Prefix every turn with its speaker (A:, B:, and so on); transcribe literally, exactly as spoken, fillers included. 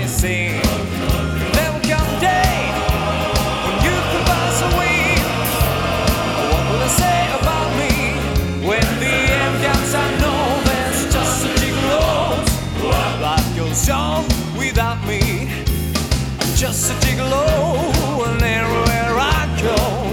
A: me sing. There will come a day when you can pass away. What will they say about me when the end comes? I know there's just a gigolo. Life goes on without me. I'm just a gigolo, and everywhere I go